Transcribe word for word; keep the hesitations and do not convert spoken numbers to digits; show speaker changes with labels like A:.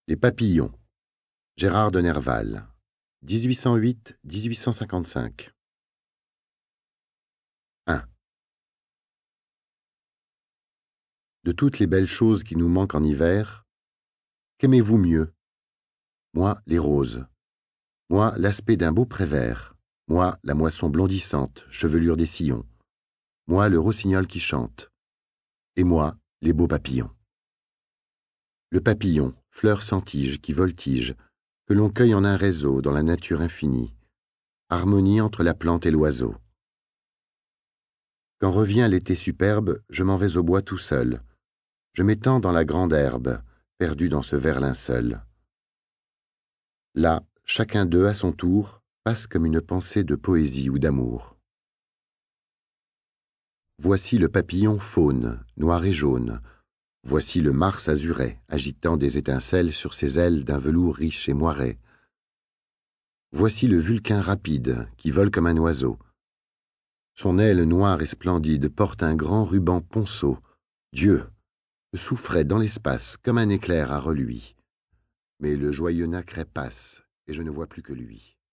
A: Les papillons. Gérard de Nerval. dix-huit cent huit à dix-huit cent cinquante-cinq. un. De toutes les belles choses qui nous manquent en hiver, qu'aimez-vous mieux? Moi, les roses. Moi, l'aspect d'un beau prévert. Moi, la moisson blondissante, chevelure des sillons. Moi, le rossignol qui chante. Et moi, les beaux papillons. Le papillon, fleur sans tige qui voltige, que l'on cueille en un réseau dans la nature infinie, harmonie entre la plante et l'oiseau. Quand revient l'été superbe, je m'en vais au bois tout seul. Je m'étends dans la grande herbe, perdu dans ce vert linceul. Là, chacun d'eux, à son tour, passe comme une pensée de poésie ou d'amour. Voici le papillon faune, noir et jaune. Voici le mars azuret, agitant des étincelles sur ses ailes d'un velours riche et moiré. Voici le vulcain rapide, qui vole comme un oiseau. Son aile noire et splendide porte un grand ruban ponceau. Dieu souffrait dans l'espace comme un éclair à reluit. Mais le joyeux nacret passe, et je ne vois plus que lui.